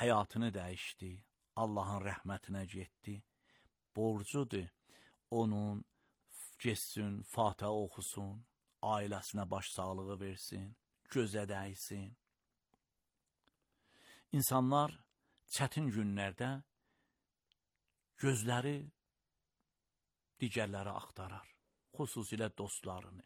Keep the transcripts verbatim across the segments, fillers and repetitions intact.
həyatını dəyişdi, Allahın rəhmətinə getdi. Borcudur, onun geçsin, Fatihə oxusun, ailəsinə baş sağlığı versin, gözə dəysin. İnsanlar çətin günlərdə gözləri digərləri axtarar, xüsusilə dostlarını.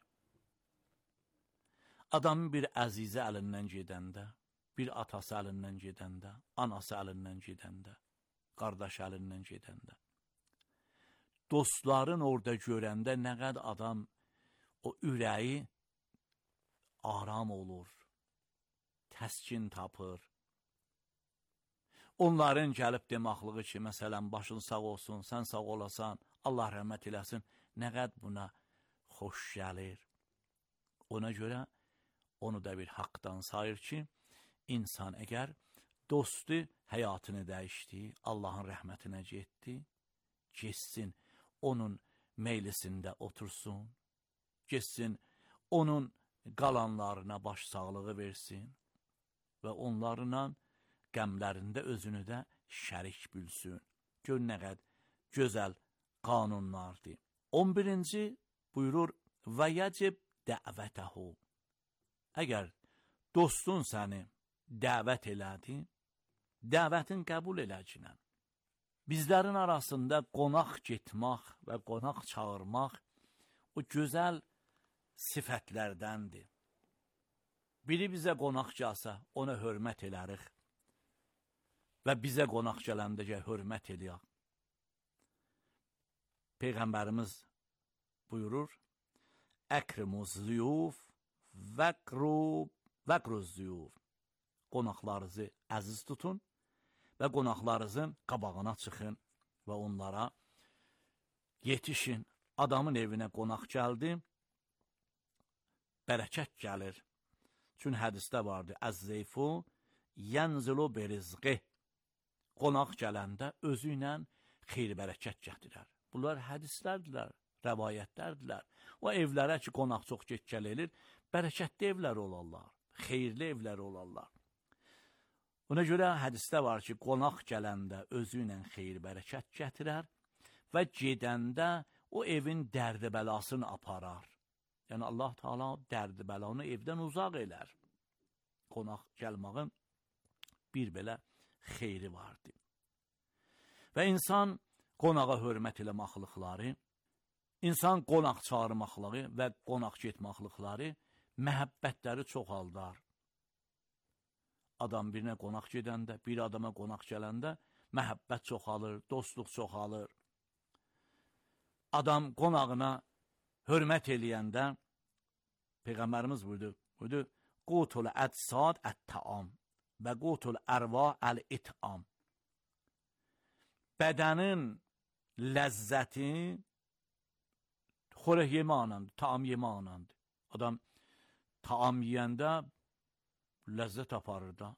Adamın bir əzizə əlindən gedəndə, bir atası əlindən gedəndə, anası əlindən gedəndə, qardaşı əlindən gedəndə, dostların orada görəndə nə qədər adam o ürəyi aram olur, təskin tapır. Onların gəlib demaqlığı ki, məsələn, başın sağ olsun, sən sağ olasan, Allah rəhmət eləsin, nə qədər buna xoş gəlir. Ona görə onu da bir haqdan sayır ki, insan əgər dostu həyatını dəyişdi, Allahın rəhmətinə getdi, geçsin, onun meylisində otursun, geçsin, onun qalanlarına baş sağlığı versin və onlarla qəmlərində özünü də şərik bilsin. Gör nə qədər gözəl qanunlardır. on birinci buyurur, və yəcib dəvətəhu. Əgər dostun səni dəvət elədi, dəvətin qəbul eləcinən. Bizlərin arasında qonaq getmək və qonaq çağırmaq o gözəl sifətlərdəndir. Biri bizə qonaq gəlsə, ona hörmət elərik və bizə qonaq gələndə hörmət eləyək. Peyğəmbərimiz buyurur, Əkrimuz ziyuf vəqruz ziyuf. Qonaqlarınızı əziz tutun və qonaqlarınızın qabağına çıxın və onlara yetişin. Adamın evinə qonaq gəldi, bərəkət gəlir. Çünki hədisdə vardı, əz-zeyfu yənzilu berizqi. Qonaq gələndə özü ilə xeyir bərəkət gətirər. Bunlar hədislərdirlər, rəvayətlərdirlər. O evlərə ki, qonaq çox get-gəl elir, bərəkətli evlər olarlar, xeyirli evlər olarlar. Ona görə hədisdə var ki, qonaq gələndə özü ilə xeyir bərəkət gətirər və gedəndə o evin dərdi bəlasını aparar. Yəni, Allah Teala dərdi bəlanı evdən uzaq elər. Qonaq gəlmağın bir belə xeyri vardır. Və insan qonağa hörmət eləmaqlıqları, insan qonaq çağırmaqlığı və qonaq getmaqlıqları məhəbbətləri çoxaldar. Adam birinə qonaq gedəndə, bir adama qonaq gələndə məhəbbət çoxalır, dostluq çoxalır. Adam qonağına hörmət eləyəndə, Peyğəmbərimiz buyurdu, buyurdu, qutul ədsad ət-taam və qutul ərva əl-it'am. Bədənin ləzzəti xörək yemə anandır, taam yemə anandır. Adam taam yeyəndə ləzzət aparır da.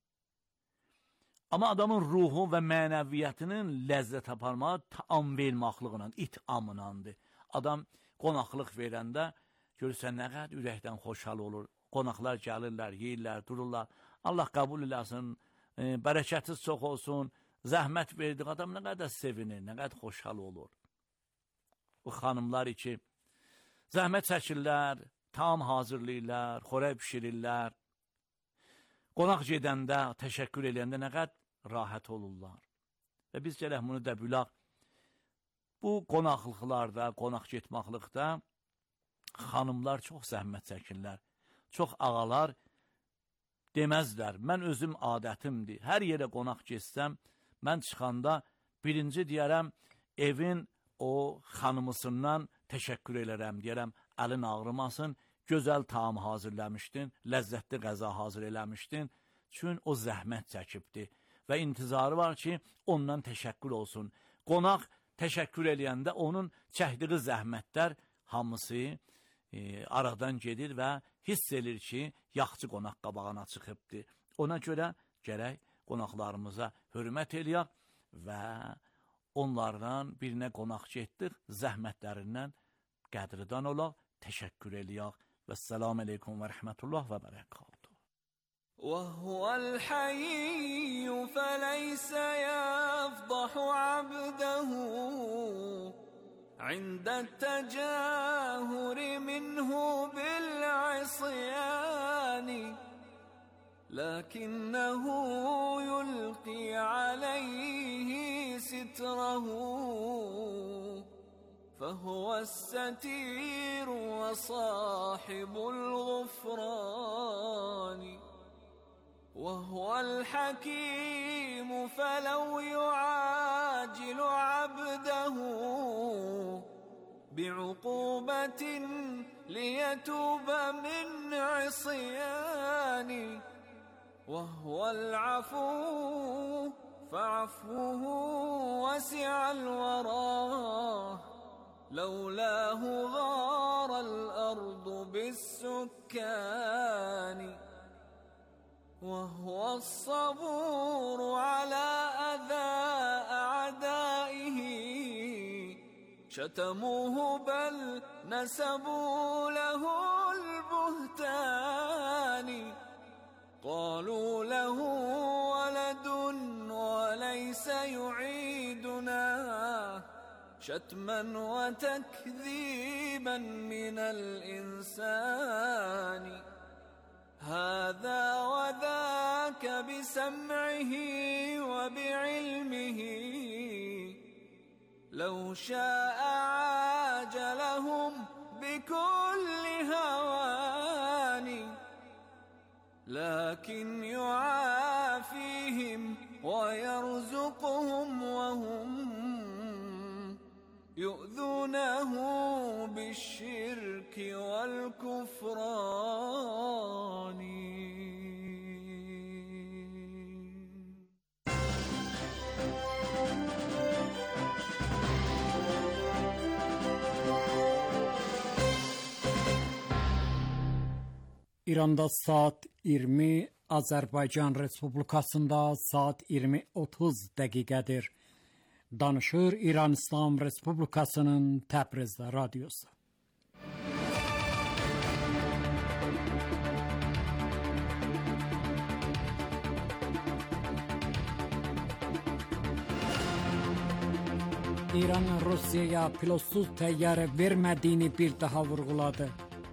Amma adamın ruhu və mənəviyyətinin ləzzət aparmağı taam vermaqlığına, it'amınandır. Adam qonaqlıq verəndə görürsən nə qədər ürəkdən xoşhal olur. Qonaqlar gəlirlər, yeyirlər, dururlar. Allah qəbul eləsin, e, bərəkətiz çox olsun, zəhmət verdik. Adam nə qədər sevinir, nə qədər xoşhal olur. Bu xanımlar ki, zəhmət çəkirlər, taam hazırlayırlar, xörək bişirirlər. Qonaq gedəndə, təşəkkür eləyəndə nə qədər rahat olurlar. Və biz gələk bunu da bilək. Bu qonaqlıqlarda, qonaq getmaqlıqda xanımlar çox zəhmət çəkirlər. Çox ağalar deməzlər. Mən özüm adətimdir. Hər yerə qonaq getsəm, mən çıxanda birinci deyərəm, evin o xanımısından təşəkkür elərəm, deyərəm, əlin ağrımasın, gözəl taam hazırlamışdın, ləzzətli qəza hazır eləmişdin, çünki o zəhmət çəkibdir və intizarı var ki, ondan təşəkkür olsun. Qonaq təşəkkür eləyəndə onun çəkdiyi zəhmətlər hamısı e, aradan gedir və hiss edir ki, yaxçı qonaq qabağına çıxıbdır. Ona görə gərək qonaqlarımıza hörmət eləyək və onlardan birinə qonaq getdik, zəhmətlərindən qədridan olaq, təşəkkür eləyək. Vəssalamu aleykum və rəhmətullah və bərəkatuhu. وهو الحي فلا ليس يفضح عبده عند التجاهر منه بالعصيان، لكنه يلقي عليه ستره فهو الستير وصاحب الغفران. وهو الحكيم فلو يعاجل عبده بعقوبة ليتوب من عصيان. وهو العفو فعفوه وسع الورى، لولاه غار الأرض بالسكان. وهو الصبور على أذى أعدائه، شتموه بل نسبوا له البهتان. قالوا له ولد وليس يعيدنا، شتما وتكذيبا من الإنسان. هذا وذاك بسمعه وبعلمه، لو شاء عاجلهم بكل هوان، لكن يعافيهم ويرزقهم وهم يؤذونه بالشرك والكفران. İranda saat iyirmi, Azərbaycan Respublikasında saat iyirmi otuz dəqiqədir. Danışır İran İslam Respublikasının Təbriz radiosu. İran Rusiyaya pilotsuz təyyarə vermədiyini bir daha vurğuladı.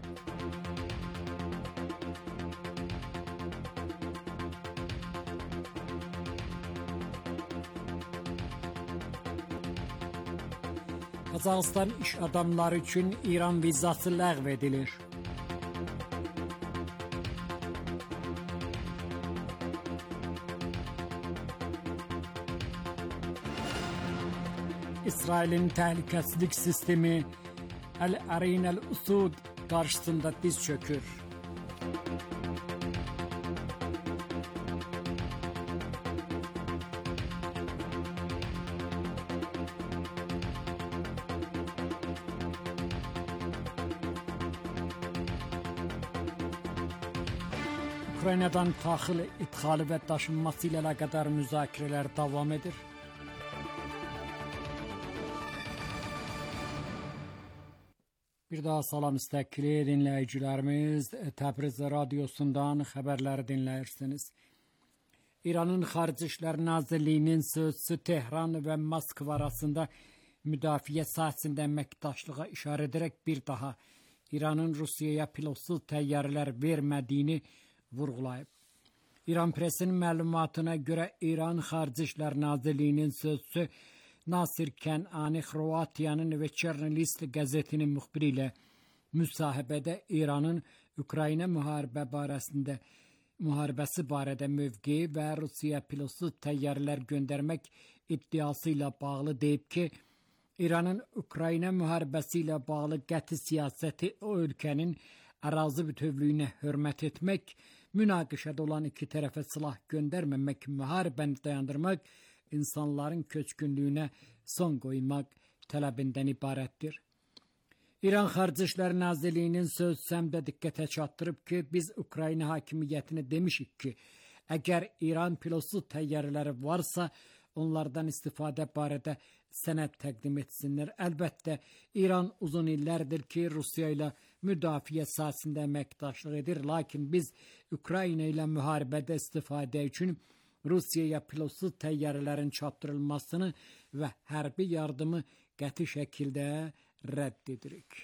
Qazaxıstan iş adamları üçün İran vizası ləğv edilir. İsrailin təhlükəsizlik sistemi Əl-Ərin Əl-Usud qarşısında diz çökür. Ukraynadan taxıl idxalı və daşınması ilə əlaqədar müzakirələr davam edir. Bir daha salam müstəqili dinləyicilərimiz, Təbriz radiosundan xəbərləri dinləyirsiniz. İranın Xarici İşlər Nazirliyinin sözçüsü Tehran və Moskva arasında müdafiə sahəsində əməkdaşlığa işarə edərək bir daha İranın Rusiyaya pilotsuz təyyarələr vermədiyini vurğulayıb. İran presinin məlumatına görə İran Xarici İşlər Nazirliyinin sözçüsü Nasir Kənani Xroatiyanın Veçerni List qəzetinin müxbiri ilə müsahibədə İranın Ukrayna müharibə barəsində müharibəsi barədə mövqeyi və Rusiya pilotsuz təyyarələr göndərmək iddiası ilə bağlı deyib ki, İranın Ukrayna müharibəsi ilə bağlı qəti siyasəti o ölkənin ərazi bütövlüyünə hörmət etmək, münaqişədə olan iki tərəfə silah göndərməmək, müharibəni dayandırmaq, insanların köçkünlüyünə son qoymaq tələbindən ibarətdir. İran Xarici İşlər Nazirliyinin sözçüsü həm də diqqətə çatdırıb ki, biz Ukrayna hakimiyyətinə demişik ki, əgər İran pilotsuz təyyarələri varsa, onlardan istifadə barədə sənəd təqdim etsinlər. Əlbəttə, İran uzun illərdir ki, Rusiya ilə müdafiə sahəsində əməkdaşlıq edir, lakin biz Ukrayna ilə müharibədə istifadə üçün Rusiyaya pilotsuz təyyarələrin çatdırılmasını və hərbi yardımı qəti şəkildə rədd edirik.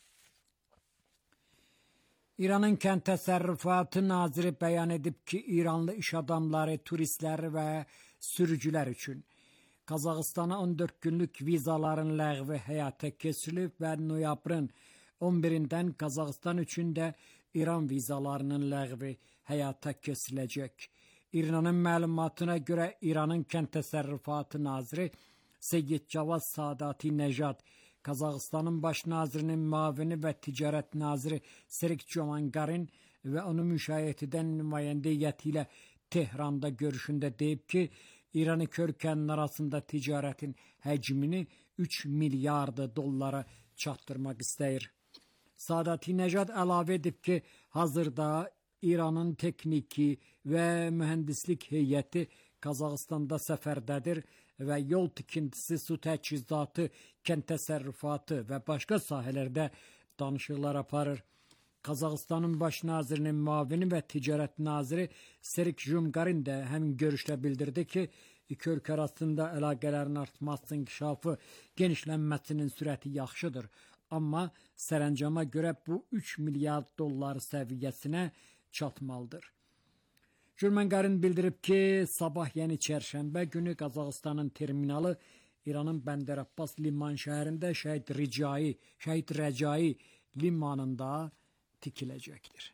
İranın Kənd Təsərrüfatı naziri bəyan edib ki, İranlı iş adamları, turistlər və sürücülər üçün Qazaxıstana on dörd günlük vizaların ləğvi həyata keçirilib və noyabrın on birindən Qazaxıstan üçün də İran vizalarının ləğvi həyata keçiriləcək. İranın məlumatına görə İranın Kənd Təsərrüfatı naziri Seyyid Cavad Sadati Nejad, Qazaxıstanın baş nazirinin müavini və ticarət naziri Serik Jomangarin və onu müşayiət edən nümayəndə heyəti ilə Tehranda görüşündə deyib ki, İranı körkənin arasında ticarətin həcmini üç milyard dollara çatdırmaq istəyir. Sadati Nejad əlavə edib ki, hazırda İranın texniki və mühəndislik heyəti Qazaxıstanda səfərdədir və yol tikintisi, su təchizatı, kənd təsərrüfatı və başqa sahələrdə danışıqlar aparır. Qazaxıstanın baş nazirinin müavini və ticarət naziri Serik Jumgarin də həmin görüşdə bildirdi ki, iki ölkə arasında əlaqələrin artması, inkişafı, genişlənməsinin sürəti yaxşıdır. Amma sərəncama görə bu üç milyard dollar səviyyəsinə çatmalıdır. Jurmangarin bildirib ki, sabah yəni çərşənbə günü Qazaxıstanın terminalı İranın Bəndər Abbas liman şəhərində Şəhid Ricai, Şəhid Rəcai limanında tikiləcəkdir.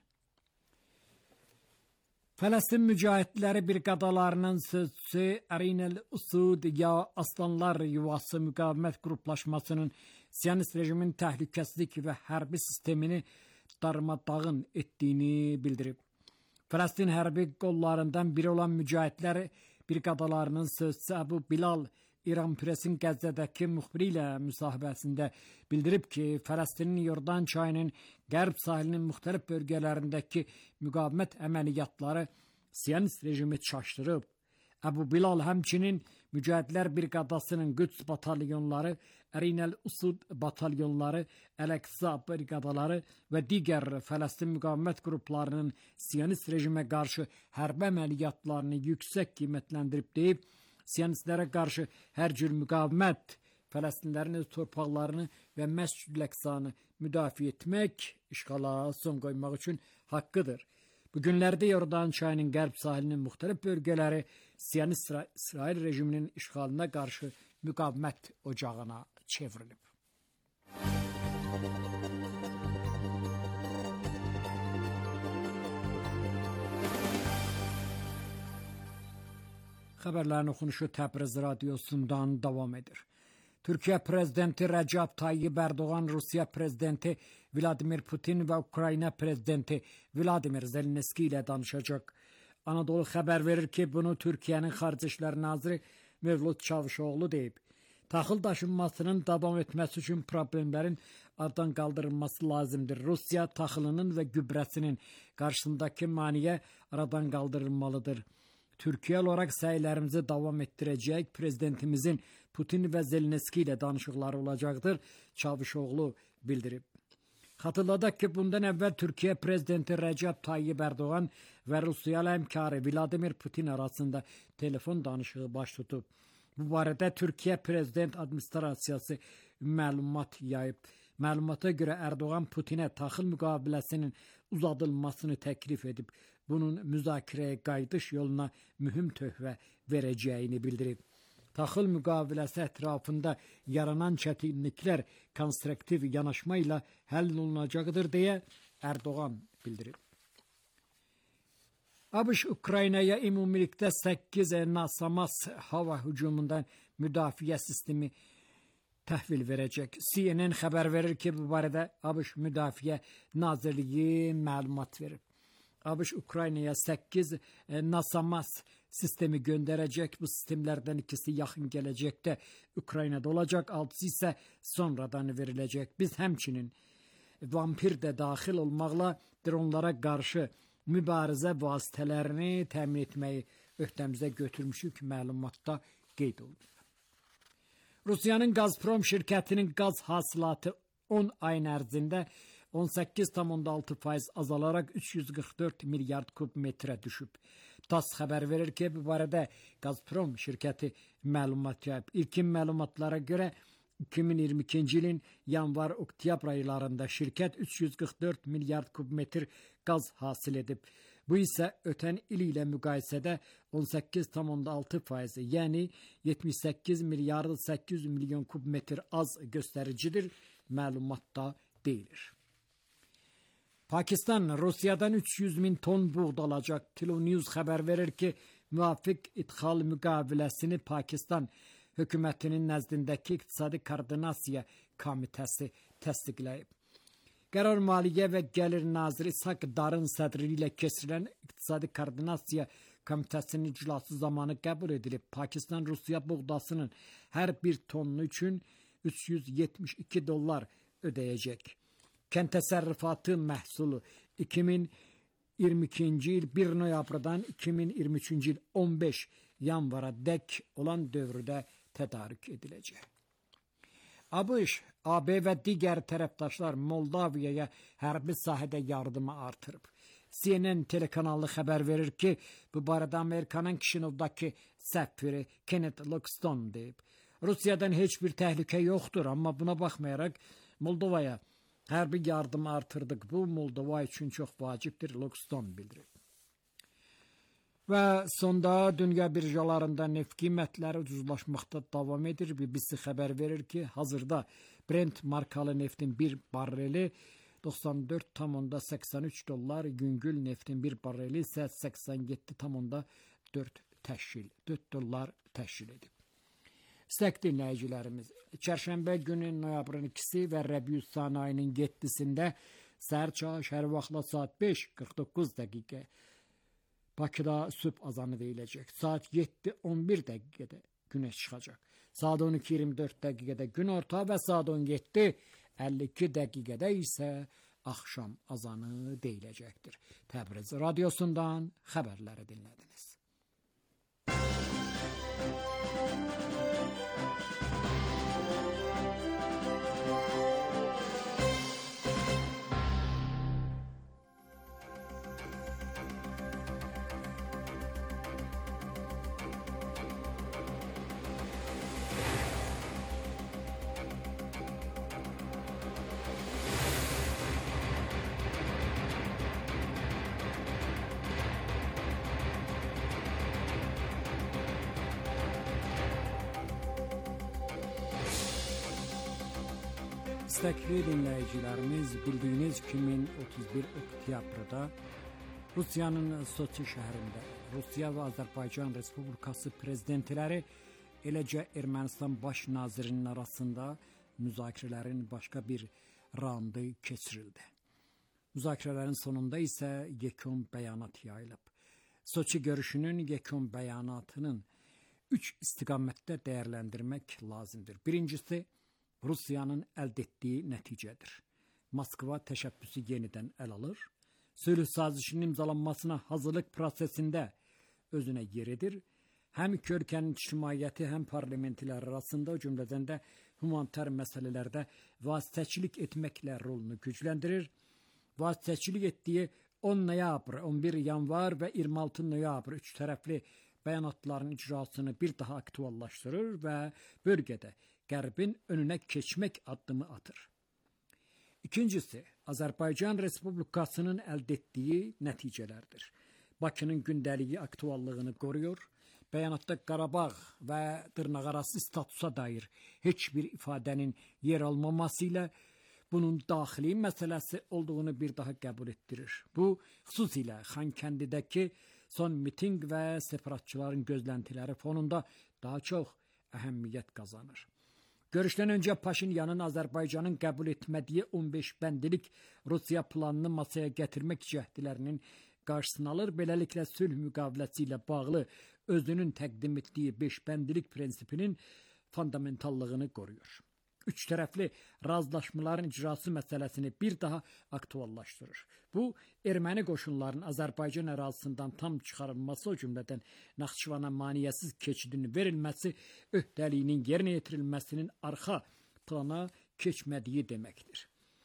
Fələstin mücahidləri briqadalarının sözçüsü Ərinəl Usud ya Aslanlar Yuvası müqavimət qruplaşmasının Siyonist rejimin təhlükəsizlik və hərbi sistemini darmadağın etdiyini bildirib. Fələstin hərbi qollarından biri olan mücahidlər briqadalarının sözçüsü Əbu Bilal İran Presin Qəzzədəki müxbiri ilə müsahibəsində bildirib ki, Fələstinin Yordan çayının qərb sahilinin müxtəlif bölgələrindəki müqavimət əməliyyatları Siyonist rejimi çaşdırıb. Əbu Bilal həmçinin mücahidlər briqadasının Qüds batalyonları, Ərinəl Usud batalyonları, Əl-Əqsa briqadaları və digər Fələstin müqavimət qruplarının Siyonist rejimə qarşı hərbi əməliyyatlarını yüksək qiymətləndirib deyib, Siyonistlərə qarşı hər cür müqavimət, Fələstinlərin öz torpaqlarını və Məscid-ül Əqsanı müdafiə etmək, işğala son qoymaq üçün haqqıdır. Bu günlərdə Yordan çayının qərb sahilinin müxtəlif bölgələri Siyonist İsrail rejiminin işğalına qarşı müqavimət ocağına çevrilib. Xəbərlərin oxunuşu Təbriz radiosundan davam edir. Türkiyə prezidenti Rəcəb Tayyib Erdoğan, Rusiya prezidenti Vladimir Putin və Ukrayna prezidenti Vladimir Zelenski ilə danışacaq. Anadolu xəbər verir ki, bunu Türkiyənin Xarici İşlər naziri Mevlud Çavuşoğlu deyib. Taxıl daşınmasının davam etməsi üçün problemlərin aradan qaldırılması lazımdır. Rusiya taxılının və gübrəsinin qarşısındakı maneə aradan qaldırılmalıdır. Türkiyə olaraq səylərimizi davam etdirəcək, prezidentimizin Putin və Zelenski ilə danışıqları olacaqdır, Çavuşoğlu bildirib. Xatırladaq ki, bundan əvvəl Türkiyə prezidenti Rəcəb Tayyib Erdoğan və Rusiyalı həmkarı Vladimir Putin arasında telefon danışığı baş tutub. Bu barədə Türkiyə prezident administrasiyası məlumat yayıb. Məlumata görə Erdoğan Putinə taxıl müqaviləsinin uzadılmasını təklif edib. Bunun müzakirəyə qayıdış yoluna mühüm töhfə verəcəyini bildirib. Taxıl müqaviləsi ətrafında yaranan çətinliklər konstruktiv yanaşma ilə həll olunacaqdır deyə Erdoğan bildirib. ABŞ Ukraynaya ümumilikdə səkkiz NASAMS hava hücumundan müdafiə sistemi təhvil verəcək. C N N xəbər verir ki, bu barədə ABŞ Müdafiə Nazirliyi məlumat verib. ABŞ Ukraynaya səkkiz NASAMS sistemi göndərəcək. Bu sistemlərdən ikisi yaxın gələcəkdə Ukraynada olacaq, altısı isə sonradan veriləcək. Biz həmçinin vampir də daxil olmaqla dronlara qarşı mübarizə vasitələrini təmin etməyi öhdəmizə götürmüşük, məlumatda qeyd olunur. Rusiyanın Gazprom şirkətinin qaz hasilatı on ayın ərzində on səkkiz tam altı faiz azalaraq üç yüz qırx dörd milyard kub metrə düşüb. TASS xəbər verir ki, bu barədə Gazprom şirkəti məlumat yayıb. İlkin məlumatlara görə iki min iyirmi ikinci ilin yanvar-oktyabr aylarında şirkət üç yüz qırx dörd milyard kub metr qaz hasil edib. Bu isə ötən il ilə müqayisədə on səkkiz tam altı faiz, yəni yetmiş səkkiz milyard səkkiz yüz milyon kub metr az göstəricidir, məlumatda deyilir. Pakistan Rusiyadan üç yüz min ton buğda alacaq. Telo-News xəbər verir ki, müvafiq ithal müqaviləsini Pakistan hökumətinin nəzdindəki İqtisadi Koordinasiya Komitəsi təsdiqləyib. Qərar Maliyyə və Gəlir Naziri İshak Darın sədrliyi ilə keçirilən İqtisadi Koordinasiya Komitəsinin iclası zamanı qəbul edilib. Pakistan Rusiya buğdasının hər bir tonu üçün üç yüz yetmiş iki dollar ödəyəcək. Kənd təsərrüfatı məhsulu iki min iyirmi ikinci il bir noyabrdan iki min iyirmi üçüncü il on beş yanvara dək olan dövrdə tədarük ediləcək. ABŞ, A B və digər tərəfdaşlar Moldaviyaya hərbi sahədə yardımı artırıb. C N N telekanalı xəbər verir ki, bu barədə Amerikanın Kişinovdakı səfiri Kenneth Loxton deyib. Rusiyadan heç bir təhlükə yoxdur, amma buna baxmayaraq Moldovaya hərbi yardım artırdıq. Bu Moldova üçün çox vacibdir, Loxton bildirib. Və sonda dünya birjalarında neft qiymətləri ucuzlaşmaqda davam edir. B B C xəbər verir ki, hazırda Brent markalı neftin bir barreli doxsan dörd tam səksən üç dollar, yüngül neftin bir barreli isə səksən yeddi tam dörd təşkil, dörd dollar təşkil edib. İstək dinləyicilərimiz, çərşənbə günü noyabrın ikisi və Rəbiüssan ayının yeddisində səhər çağı hər vaxtla saat beş qırx doqquz dəqiqə Bakıda sübh azanı deyiləcək. Saat yeddi on bir dəqiqədə günəş çıxacaq. Saat on iki iyirmi dörd dəqiqədə gün orta və saat on yeddi əlli iki dəqiqədə isə axşam azanı deyiləcəkdir. Təbriz radiosundan xəbərləri dinlədiniz. İstəkli dinləyicilərimiz, bildiyiniz kimi otuz bir oktyabrda Rusiyanın Soçi şəhərində Rusiya və Azərbaycan Respublikası prezidentləri, eləcə Ermənistan baş nazirinin arasında müzakirələrin başqa bir raundu keçirildi. Müzakirələrin sonunda isə yekun bəyanat yayılıb. Soçi görüşünün yekun bəyanatının üç istiqamətdə dəyərləndirmək lazımdır. Birincisi, Rusiyanın əldə etdiyi nəticədir. Moskva təşəbbüsü yenidən əl alır. Sülh sazişinin imzalanmasına hazırlıq prosesində özünə yer edir. Həm iki ölkənin ictimaiyyəti, həm parlamentlər arasında, o cümlədən də humanitar məsələlərdə vasitəçilik etməklə rolunu gücləndirir. Vasitəçilik etdiyi on noyabr, on bir yanvar və iyirmi altı noyabr üç tərəfli bəyanatların icrasını bir daha aktuallaşdırır və bölgədə Qərbin önünə keçmək addımı atır. İkincisi, Azərbaycan Respublikasının əldə etdiyi nəticələrdir. Bakının gündəliyi aktuallığını qoruyur. Bəyanatda Qarabağ və dırnaqarası statusa dair heç bir ifadənin yer almaması ilə bunun daxili məsələsi olduğunu bir daha qəbul etdirir. Bu, xüsusilə Xankəndidəki son miting və separatçıların gözləntiləri fonunda daha çox əhəmiyyət qazanır. Görüşdən öncə Paşinyanın Azərbaycanın qəbul etmədiyi on beş bəndilik Rusiya planını masaya gətirmək cəhdilərinin qarşısını alır. Beləliklə sülh müqaviləsi ilə bağlı özünün təqdim etdiyi beş bəndilik prinsipinin fundamentallığını qoruyur. Üç tərəfli razılaşmaların icrası məsələsini bir daha aktuallaşdırır. Bu, erməni qoşunlarının Azərbaycan ərazisindən tam çıxarılması, o cümlədən Naxçıvana maneəsiz keçidin verilməsi, öhdəliyinin yerinə yetirilməsinin arxa plana keçmədiyi deməkdir.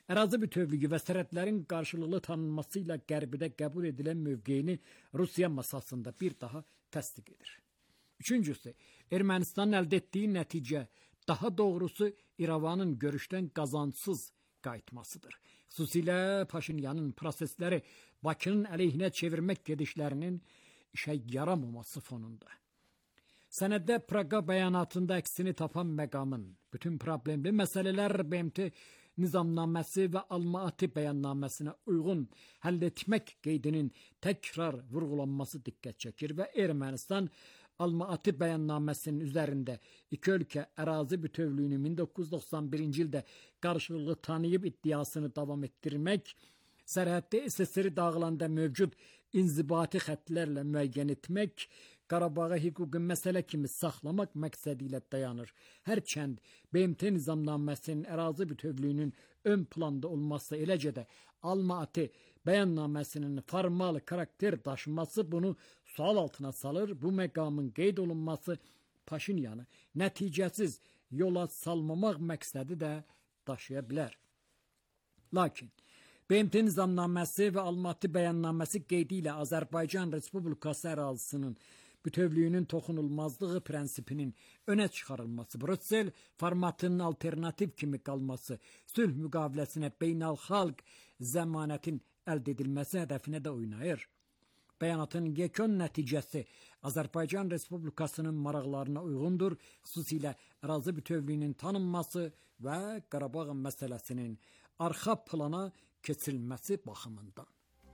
ərazi bütövlüyü və sərhədlərin qarşılıqlı tanınması ilə Qərbidə qəbul edilən mövqeyini Rusiya masasında bir daha təsdiq edir. Üçüncüsü, Ermənistanın əldə etdiyi nəticə, daha doğrusu İrəvanın görüşdən qazancısız qayıtmasıdır. Xüsusilə Paşinyanın prosesləri Bakının əleyhinə çevirmək gedişlərinin işə yaramaması fonunda. Sənəddə Praqa bəyanatında əksini tapan məqamın, bütün problemli məsələlər B M T nizamnaməsi və Alma-Ati bəyannaməsinə uyğun həll etmək qeydinin təkrar vurğulanması diqqət çəkir və Ermənistan Alma-Ati bəyannaməsinin üzərində iki ölkə ərazi bütövlüyünü min doqquz yüz doxsan birinci ildə qarşılıqlı tanıyıb iddiasını davam etdirmək, sərhəddə S S R dağılanda mövcud inzibati xəttlərlə müəyyən etmək, Qarabağı hüquqi məsələ kimi saxlamaq məqsədi ilə dayanır. Hərçənd B M T nizamnaməsinin ərazi bütövlüyünün ön planda olması, eləcə də Alma-Ati bəyannaməsinin formal karakter daşıması bunu sual altına salır. Bu məqamın qeyd olunması Paşinyanı nəticəsiz yola salmamaq məqsədi də daşıya bilər. Lakin B M T nizamnaməsi və Alma-Ati bəyannaməsi qeydi ilə Azərbaycan Respublikası ərazisinin bütövlüyünün toxunulmazlığı prinsipinin önə çıxarılması, Brüssel formatının alternativ kimi qalması, sülh müqaviləsinə beynəlxalq zəmanətin əldə edilməsi hədəfinə də oynayır. Bəyanatın yekun nəticəsi Azərbaycan Respublikasının maraqlarına uyğundur, xüsusilə ərazi bütövlüyünün tanınması və Qarabağ məsələsinin arxa plana keçirilməsi baxımından.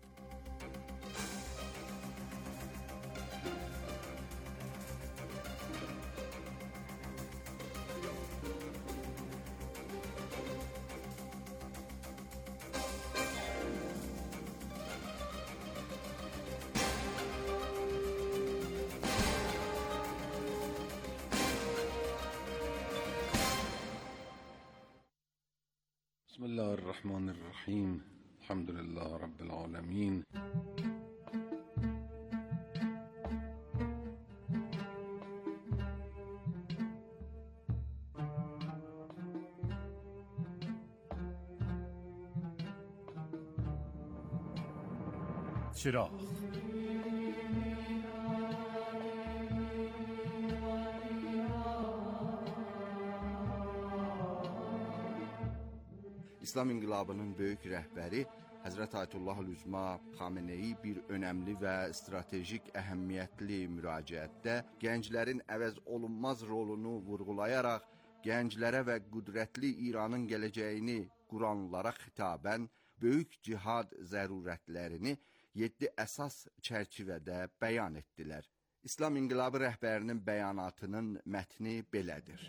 Bismillahirrahmanirrahim. Elhamdülillah Rabbil alemin. Çıraq. İslam İnqilabının böyük rəhbəri Həzrət Ayətullah Üzma Xameneyi bir önəmli və stratejik əhəmiyyətli müraciətdə gənclərin əvəz olunmaz rolunu vurğulayaraq gənclərə və qüdrətli İranın gələcəyini quranlara xitabən böyük cihad zərurətlərini yeddi əsas çərçivədə bəyan etdilər. İslam İnqilabı rəhbərinin bəyanatının mətni belədir.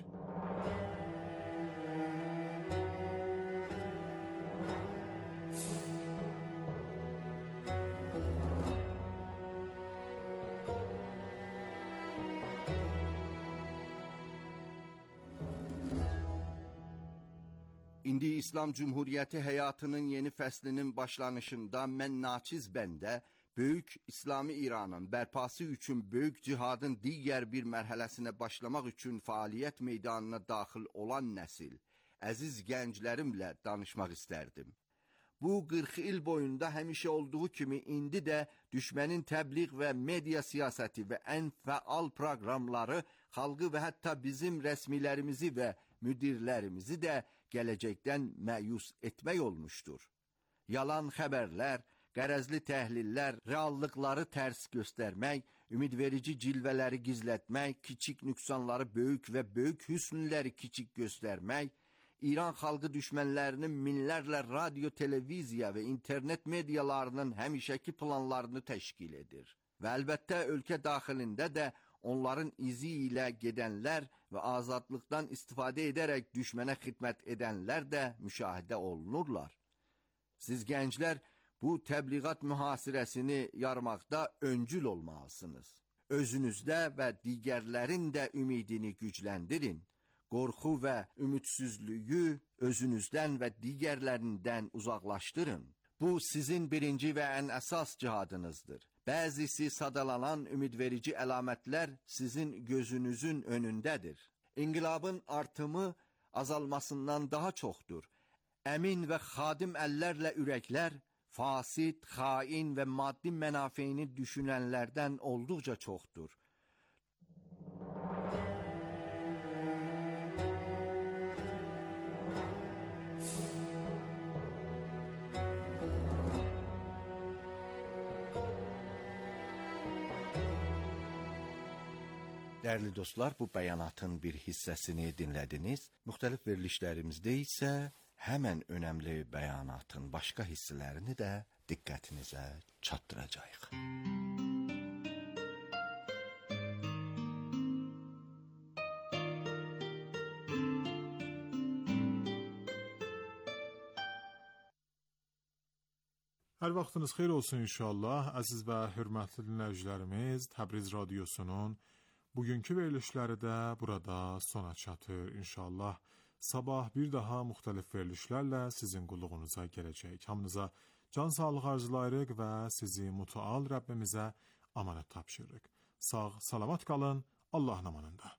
İndi İslam Cumhuriyyəti həyatının yeni fəslinin başlanışında mən naçiz bəndə böyük İslami İranın bərpası üçün böyük cihadın digər bir mərhələsinə başlamaq üçün fəaliyyət meydanına daxil olan nəsil, əziz gənclərimlə danışmaq istərdim. Bu qırx il boyunda həmişə olduğu kimi indi də düşmənin təbliğ və media siyasəti və ən fəal proqramları xalqı və hətta bizim rəsmilərimizi və müdirlərimizi də gələcəkdən məyus etmək olmuşdur. Yalan xəbərlər, qərəzli təhlillər, reallıqları tərs göstərmək, ümidverici cilvələri gizlətmək, kiçik nüqsanları böyük və böyük hüsnləri kiçik göstərmək, İran xalqı düşmənlərinin minlərlə radio, televiziya və internet medialarının həmişəki planlarını təşkil edir. Və əlbəttə ölkə daxilində də onların izi ilə gedənlər və azadlıqdan istifadə edərək düşmənə xidmət edənlər də müşahidə olunurlar. Siz gənclər bu təbliğat mühasirəsini yarmaqda öncül olmalısınız. Özünüzdə və digərlərin də ümidini gücləndirin. Qorxu və ümidsizliyi özünüzdən və digərlərindən uzaqlaşdırın. Bu sizin birinci və ən əsas cihadınızdır. Bəzisi sadalanan ümidverici əlamətlər sizin gözünüzün önündədir. İnqilabın artımı azalmasından daha çoxdur. əmin və xadim əllərlə ürəklər, fasid, xain və maddi mənafeyini düşünənlərdən olduqca çoxdur. Dəyərli dostlar, bu bəyanatın bir hissəsini dinlədiniz. Müxtəlif verilişlərimizdə isə həmən önəmli bəyanatın başqa hissələrini də diqqətinizə çatdıracağıq. Hər vaxtınız xeyir olsun inşallah. Əziz və hörmətli dinləyicilərimiz, Təbriz radiosunun bugünkü verilişləri də burada sona çatır inşallah. Sabah bir daha müxtəlif verilişlərlə sizin qulluğunuza gələcək. Hamınıza can sağlığı arzulayırıq və sizi mütəal Rəbbimizə amanət tapşırırıq. Sağ, salamat qalın, Allahın amanında.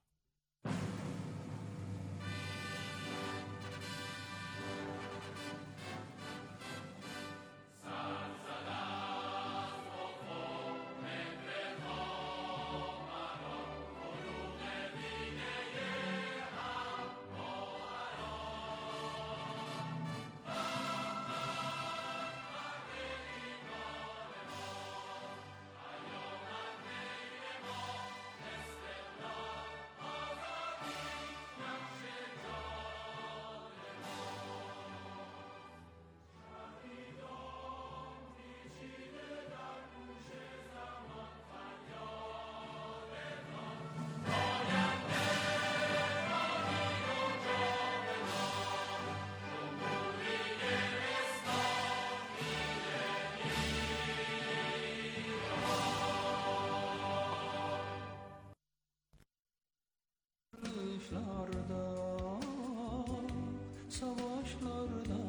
Savaşlarda